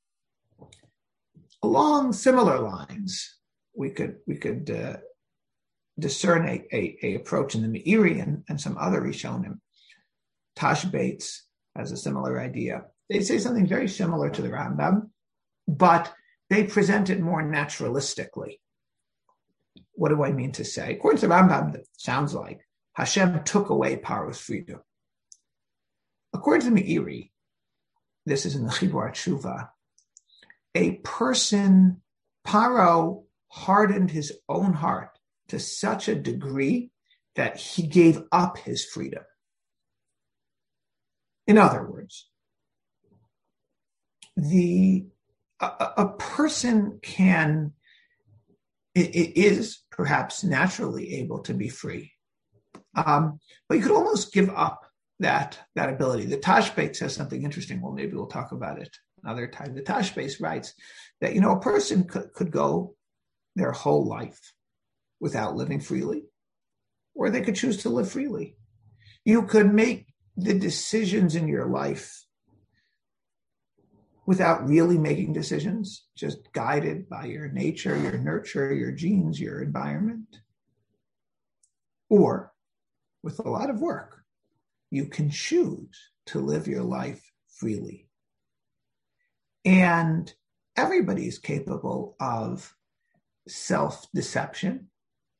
A: Along similar lines, we could discern a approach in the Meiri and some other Rishonim. Tash Bates has a similar idea. They say something very similar to the Rambam, but they present it more naturalistically. What do I mean to say? According to the Rambam, it sounds like Hashem took away Paro's freedom. According to the Meiri, this is in the Chibur Tshuva, a person, Paro hardened his own heart to such a degree that he gave up his freedom. In other words, a person is perhaps naturally able to be free, but you could almost give up that ability. The Tashbeit says something interesting. Well, maybe we'll talk about it another time. The Tashbeit writes that, a person could go their whole life without living freely, or they could choose to live freely. You could make the decisions in your life without really making decisions, just guided by your nature, your nurture, your genes, your environment. Or, with a lot of work, you can choose to live your life freely. And everybody is capable of self-deception.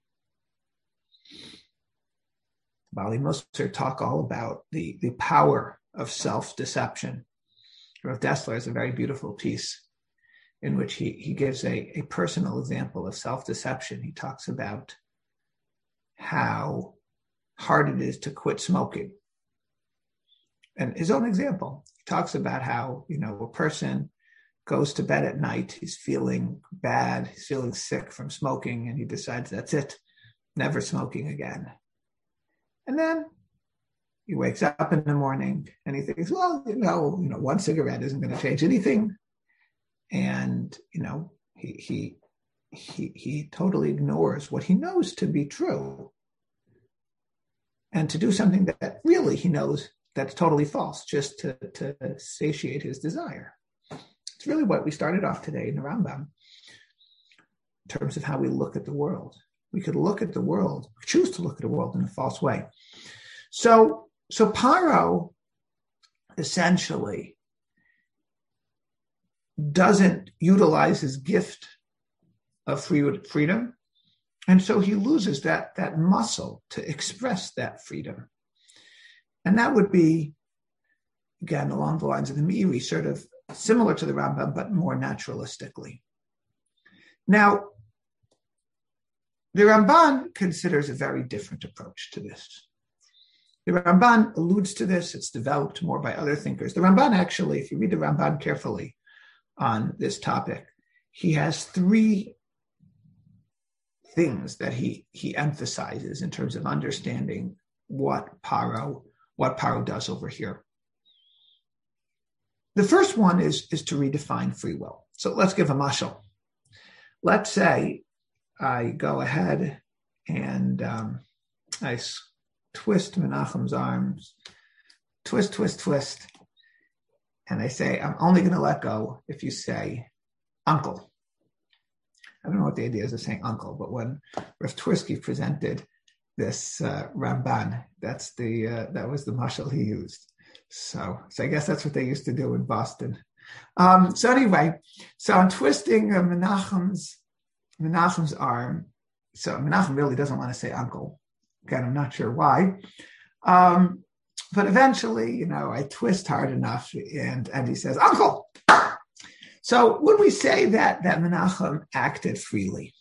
A: Bali Musser talk all about the power of self-deception. Rav Dessler has a very beautiful piece in which he gives a personal example of self-deception. He talks about how hard it is to quit smoking. And his own example, he talks about how, a person goes to bed at night, he's feeling bad, he's feeling sick from smoking, and he decides that's it, never smoking again. And then he wakes up in the morning and he thinks, well, one cigarette isn't going to change anything. And, he totally ignores what he knows to be true. And to do something that really he knows that's totally false, just to satiate his desire. It's really what we started off today in the Rambam, in terms of how we look at the world. We could look at the world, choose to look at the world in a false way. So Paro essentially doesn't utilize his gift of freedom, and so he loses that muscle to express that freedom. And that would be, again, along the lines of the Meiri, sort of similar to the Rambam, but more naturalistically. Now, the Ramban considers a very different approach to this. The Ramban alludes to this. It's developed more by other thinkers. The Ramban actually, if you read the Ramban carefully on this topic, he has three things that he emphasizes in terms of understanding what Paro does over here. The first one is to redefine free will. So let's give a mashal. Let's say I go ahead and I twist Menachem's arms, twist, and I say, I'm only going to let go if you say, uncle. I don't know what the idea is of saying uncle, but when Rav Twersky presented this Ramban, that was the mashal he used. So I guess that's what they used to do in Boston. So anyway, I'm twisting Menachem's arm. So Menachem really doesn't want to say uncle. Again, I'm not sure why. But eventually, I twist hard enough and he says, uncle. So would we say that Menachem acted freely?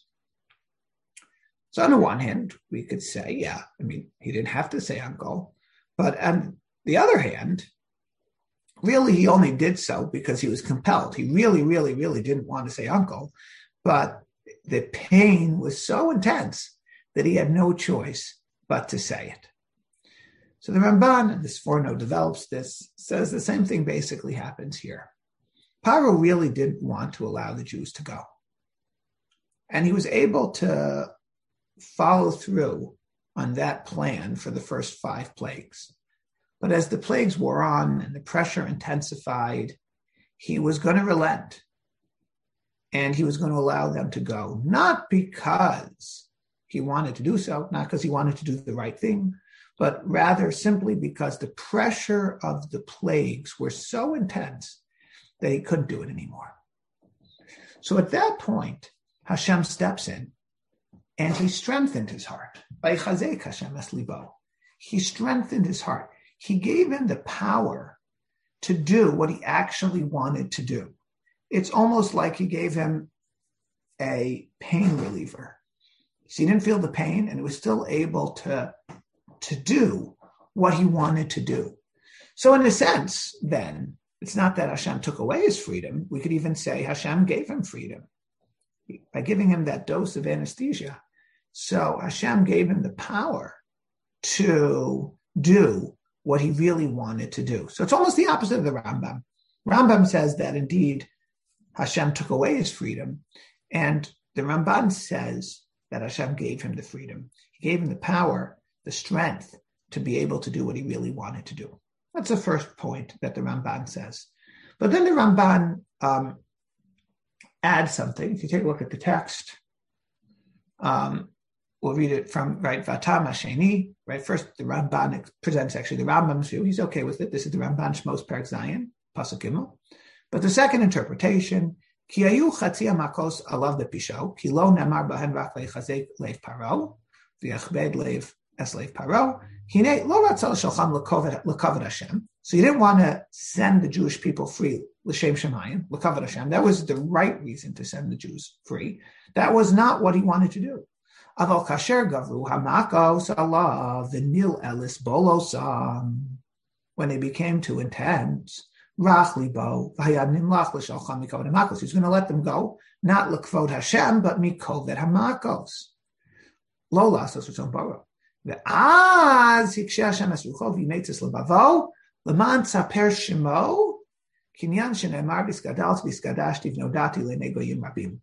A: So on the one hand, we could say, yeah, he didn't have to say uncle. But on the other hand, really he only did so because he was compelled. He really, really, really didn't want to say uncle. But the pain was so intense that he had no choice but to say it. So the Ramban, and this Forno develops this, says the same thing basically happens here. Paro really didn't want to allow the Jews to go. And he was able to follow through on that plan for the first 5 plagues. But as the plagues wore on and the pressure intensified, he was going to relent. And he was going to allow them to go, not because he wanted to do so, not because he wanted to do the right thing, but rather simply because the pressure of the plagues were so intense that he couldn't do it anymore. So at that point, Hashem steps in and he strengthened his heart. He strengthened his heart. He gave him the power to do what he actually wanted to do. It's almost like he gave him a pain reliever. So he didn't feel the pain and he was still able to do what he wanted to do. So in a sense, then, it's not that Hashem took away his freedom. We could even say Hashem gave him freedom by giving him that dose of anesthesia. So Hashem gave him the power to do what he really wanted to do. So it's almost the opposite of the Rambam. Rambam says that indeed Hashem took away his freedom, and the Ramban says that Hashem gave him the freedom. He gave him the power, the strength to be able to do what he really wanted to do. That's the first point that the Ramban says. But then the Ramban adds something. If you take a look at the text, we'll read it from, right, Vatam Hasheni, right? First, the Ramban presents actually the Rambam's view. He's okay with it. This is the Ramban Shmos Perek Zayin, Pasuk Gimel. But the second interpretation, Ki ayu chatzia makos alav bepisho, ki lo nemar bahen rak leichazek leiv paro, v'yachbed leiv es leiv paro, hine lo ratzal shalcham lekavod Hashem. So he didn't want to send the Jewish people free, l'shem shemayim, lekavod Hashem. That was the right reason to send the Jews free. That was not what he wanted to do. Aval kasher gavru hamakos alav v'nil elis bolosam. When they became too intense, Rach libo v'hayad nimlach l'shalcham mikoved hamakos. He's going to let them go, not lekvod Hashem, but mikoved hamakos. Lo lasos v'tzon baro. Ve'az hikshe Hashem esrucho v'yimetzes lebavo l'man tzaper shemo kinyan shenemar biskadal biskadash tivnodati lenegoyim rabim.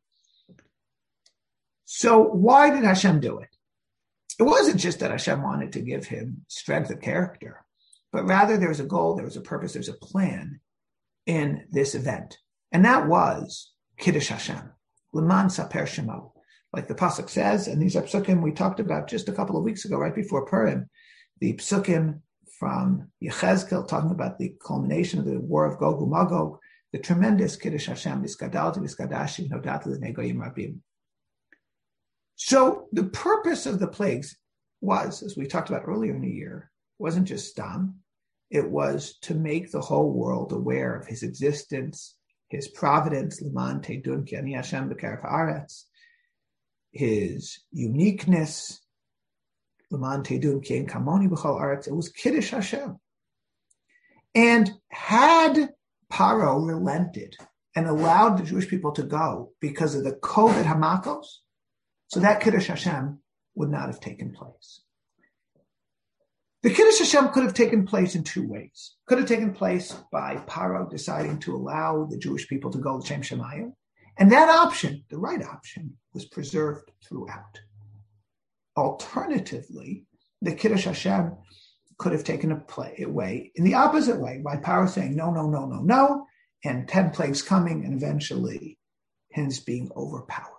A: So why did Hashem do it? It wasn't just that Hashem wanted to give him strength of character, but rather there was a goal, there was a purpose, there was a plan in this event. And that was Kiddush Hashem, L'man Saper Shemo. Like the Pasuk says, and these are psukim we talked about just a couple of weeks ago, right before Purim, the psukim from Yechezkel talking about the culmination of the war of Gog u'Magog, the tremendous Kiddush Hashem, Biskadalti, Biskadashi, Nodati, L'negoyim Rabim. So the purpose of the plagues was, as we talked about earlier in the year, wasn't just Stam. It was to make the whole world aware of his existence, his providence, L'man Teidun Ki Ani Hashem B'Keref Haaretz, his uniqueness, L'man Teidun Ki Ein Kamoni B'Chol Haaretz. It was Kiddush Hashem. And had Paro relented and allowed the Jewish people to go because of the Koved Hamakos, so that Kiddush Hashem would not have taken place. The Kiddush Hashem could have taken place in two ways. Could have taken place by Paro deciding to allow the Jewish people to go to Shem Shemayim. And that option, the right option, was preserved throughout. Alternatively, the Kiddush Hashem could have taken away in the opposite way, by Paro saying no, no, no, no, no, and 10 plagues coming, and eventually his being overpowered.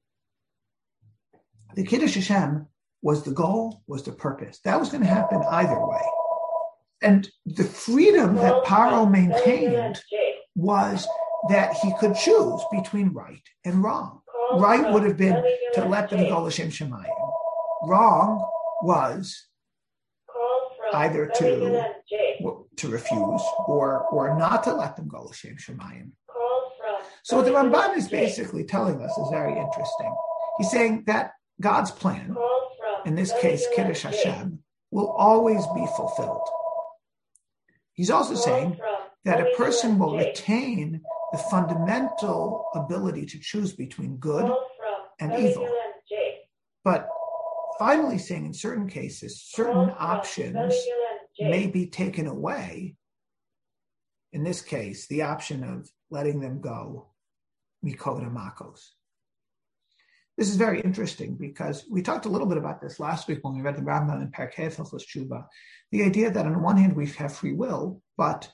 A: The Kiddush Hashem was the goal, was the purpose. That was going to happen either way. And the freedom that Paro maintained was that he could choose between right and wrong. Right would have been to let them go L'shem Shemayim. Wrong was either to refuse or not to let them go L'shem Shemayim. So what the Ramban is basically telling us is very interesting. He's saying that God's plan, in this case, Kiddush Hashem, will always be fulfilled. He's also saying that a person will retain the fundamental ability to choose between good and evil. But finally saying in certain cases, certain options may be taken away. In this case, the option of letting them go, Mikoved Hamakos. This is very interesting because we talked a little bit about this last week when we read the Rambam in Perek Hey Hilchos Tshuva. The idea that on the one hand we have free will, but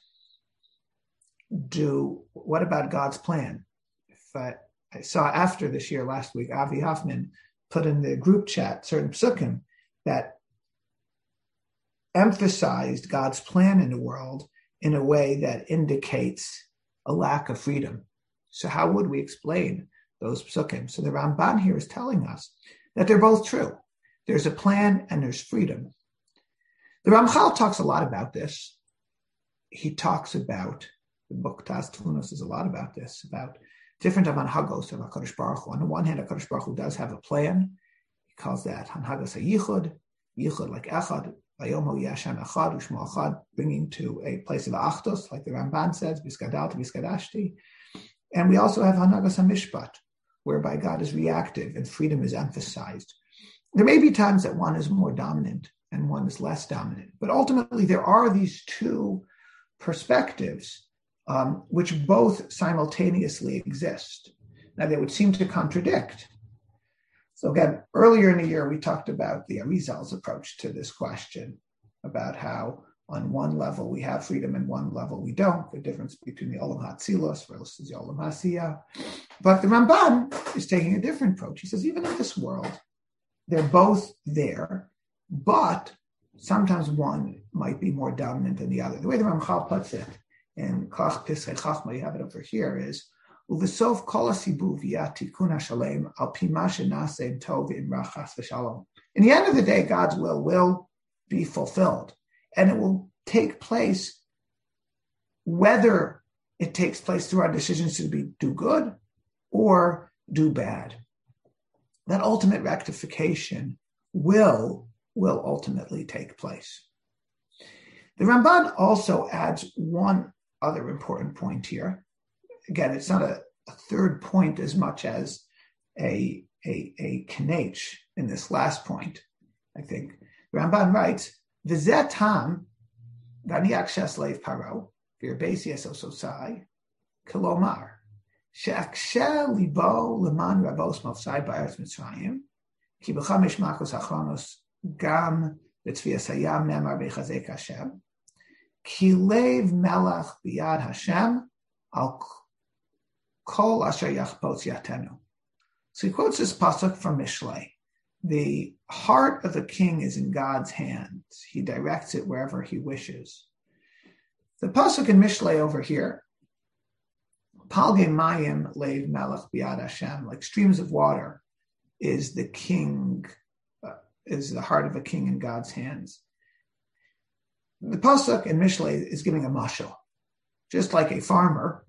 A: what about God's plan? I saw after this year last week, Avi Hoffman put in the group chat certain psukim that emphasized God's plan in the world in a way that indicates a lack of freedom. So how would we explain those psukim? So the Ramban here is telling us that they're both true. There's a plan and there's freedom. The Ramchal talks a lot about this. he talks about, the book Tas Tfunos is a lot about this, about different Hanhagos of HaKadosh Baruch Hu. On the one hand, HaKadosh Baruch Hu does have a plan. He calls that Hanhagos HaYichud, Yichud like Echad, Vayomo Yashem Echad, Ushmo Echad, bringing to a place of Achdos, like the Ramban says, Biskadalti, Biskadashti. And we also have Hanhagos HaMishpat, whereby God is reactive and freedom is emphasized. There may be times that one is more dominant and one is less dominant, but ultimately there are these two perspectives which both simultaneously exist. Now they would seem to contradict. So again, earlier in the year, we talked about the Arizal's approach to this question, about how on one level we have freedom and one level we don't, the difference between the Olam HaTzilos versus the Olam HaSiyah. But the Ramban is taking a different approach. He says, even in this world, they're both there, but sometimes one might be more dominant than the other. The way the Ramchal puts it in Kach Pisrei Chachma, you have it over here, is U'v'sof kol hasibuv yah tikun hashalem al pi ma shenaseh tov imra chas v'shalom. In the end of the day, God's will be fulfilled, and it will take place whether it takes place through our decisions to do good or do bad. That ultimate rectification will ultimately take place. The Ramban also adds one other important point here. Again, it's not a third point as much as a kinech in this last point, I think. The Ramban writes, V'zeh tam v'aniach sheslev paro v'yerbesi esososai kolomar she'akshe libo leman rabos mofsai ba'eretz Mitzrayim ki b'chamesh makos achronos gam b'tzvias hayam nemar b'chazek Hashem ki lev melach b'yad Hashem al kol asher yachpotz yatenu. So he quotes this pasuk from Mishlei. The heart of the king is in God's hands. He directs it wherever he wishes. The pasuk in Mishlei over here, Palge Mayim Leiv Melech Biad Hashem, like streams of water, is the king, is the heart of a king in God's hands. The pasuk in Mishlei is giving a mashal. Just like a farmer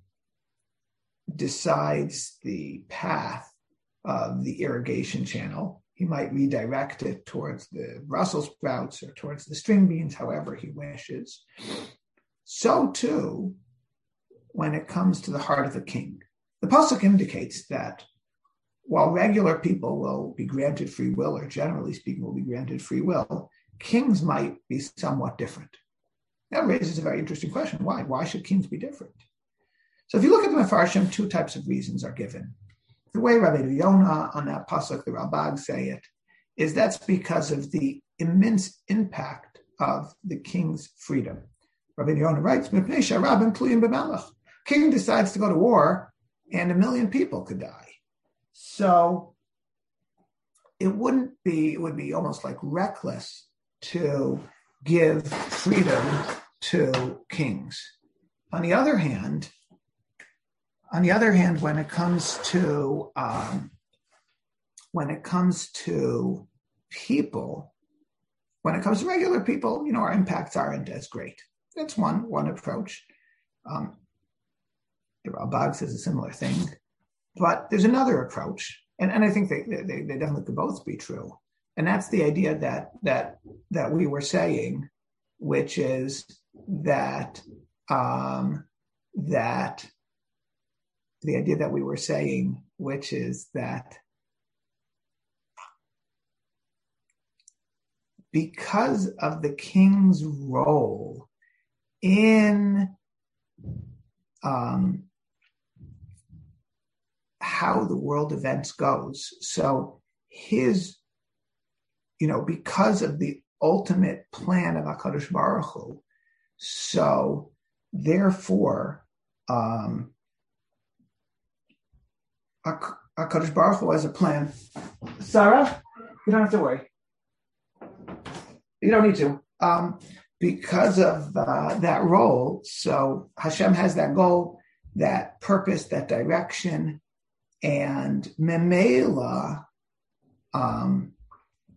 A: decides the path of the irrigation channel, he might redirect it towards the Brussels sprouts or towards the string beans, however he wishes. So too, when it comes to the heart of a king, the pasuk indicates that while regular people will be granted free will, or generally speaking will be granted free will, kings might be somewhat different. That raises a very interesting question. Why? Why should kings be different? So if you look at the Mefarshim, two types of reasons are given. The way Rabbi Yonah on that pasuk, the Ralbag say it, is that's because of the immense impact of the king's freedom. Rabbi Yonah writes, King decides to go to war, and 1 million people could die. So it would be almost like reckless to give freedom to kings. On the other hand, when it comes to people, when it comes to regular people, our impacts aren't as great. That's one approach. The Ralbag says a similar thing, but there's another approach, and I think they definitely could both be true, and that's the idea that we were saying, which is that the idea that we were saying, which is that because of the king's role in how the world events goes, so his, because of the ultimate plan of HaKadosh Baruch Hu, so therefore, HaKadosh Baruch Hu has a plan. Sarah, you don't have to worry. You don't need to. Because of that role, so Hashem has that goal, that purpose, that direction, and Memela,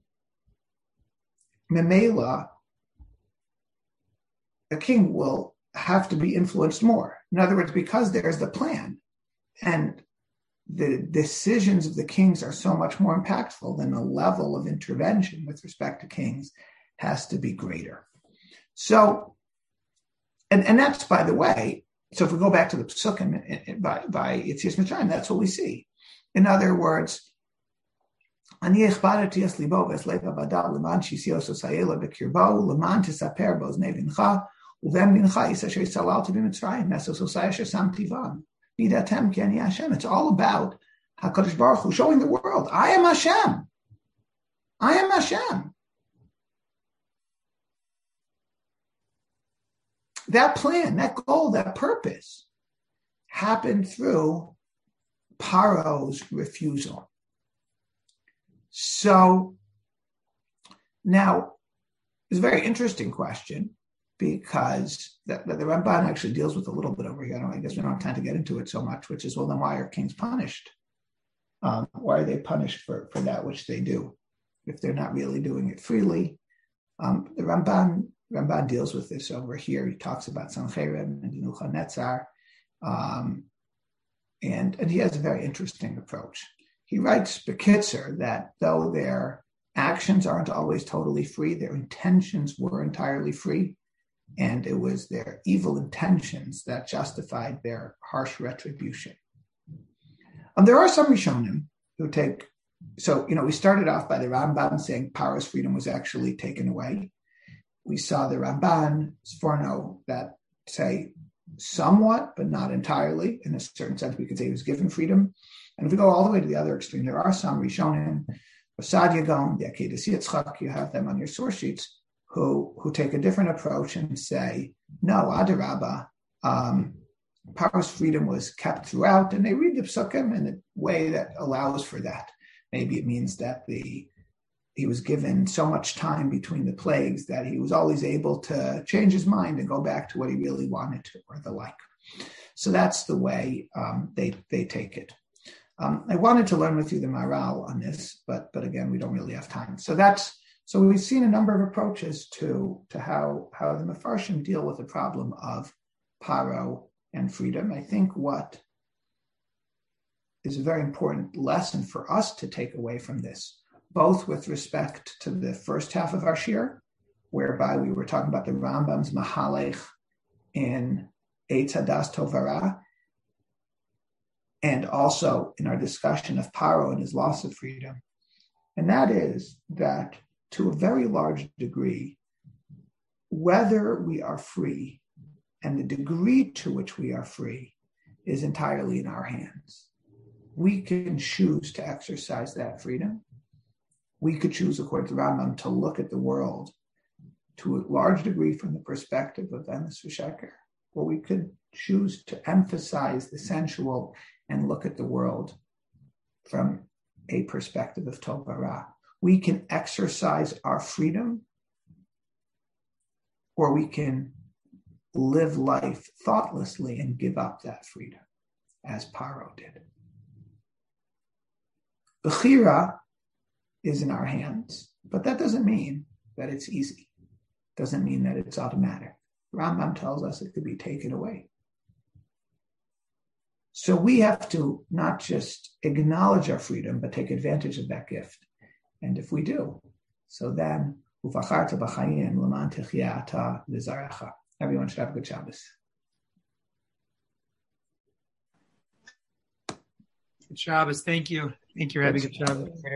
A: a king will have to be influenced more. In other words, because there's the plan and the decisions of the kings are so much more impactful, then the level of intervention with respect to kings has to be greater. So, and that's, by the way, so if we go back to the Psukim by Yetzias Mitzrayim, that's what we see. In other words, Ani echbarati es libo v'esleva badal leman shisios osayela b'kirbo leman tisaper bo znei vincha uvem mincha yis asher yisalalti b'Mitzrayim mesos osay asher samti vam bidatem ki ani Hashem. It's all about HaKadosh Baruch Hu showing the world, I am Hashem. I am Hashem. That plan, that goal, that purpose happened through Paro's refusal. So now it's a very interesting question because the Ramban actually deals with a little bit over here. I guess we don't have time to get into it so much, which is, well, then why are kings punished? Why are they punished for that which they do if they're not really doing it freely? The Ramban deals with this over here. He talks about Sancherib and Nebuchadnezzar, and he has a very interesting approach. He writes Bekitzer that though their actions aren't always totally free, their intentions were entirely free, and it was their evil intentions that justified their harsh retribution. There are some Rishonim who take, so, we started off by the Rambam saying Paro's freedom was actually taken away. We saw the Ramban, Sforno, that say somewhat, but not entirely. In a certain sense, we could say he was given freedom. And if we go all the way to the other extreme, there are some Rishonim, Sadia Gaon, the Akedah Yitzchak, you have them on your source sheets, who take a different approach and say, no, Adarabba, Paro's freedom was kept throughout, and they read the Psukim in a way that allows for that. Maybe it means that he was given so much time between the plagues that he was always able to change his mind and go back to what he really wanted to, or the like. So that's the way they take it. I wanted to learn with you the Maral on this, but again, we don't really have time. So we've seen a number of approaches to how the Mefarshim deal with the problem of Paro and freedom. I think what is a very important lesson for us to take away from this, both with respect to the first half of our shir, whereby we were talking about the Rambam's Mahalech in Eitz Hadas Tovara, and also in our discussion of Paro and his loss of freedom. And that is that, to a very large degree, whether we are free and the degree to which we are free is entirely in our hands. We can choose to exercise that freedom. We could choose, according to Rambam, to look at the world to a large degree from the perspective of Emes V'Sheker, or we could choose to emphasize the sensual and look at the world from a perspective of Tov V'Ra. We can exercise our freedom, or we can live life thoughtlessly and give up that freedom, as Paro did. Bechira is in our hands, but that doesn't mean that it's easy. Doesn't mean that it's automatic. Rambam tells us it could be taken away. So we have to not just acknowledge our freedom, but take advantage of that gift. And if we do, so then, everyone should have a good Shabbos.
B: Good Shabbos. Thank you. Thank you, Rabbi. Good Shabbos.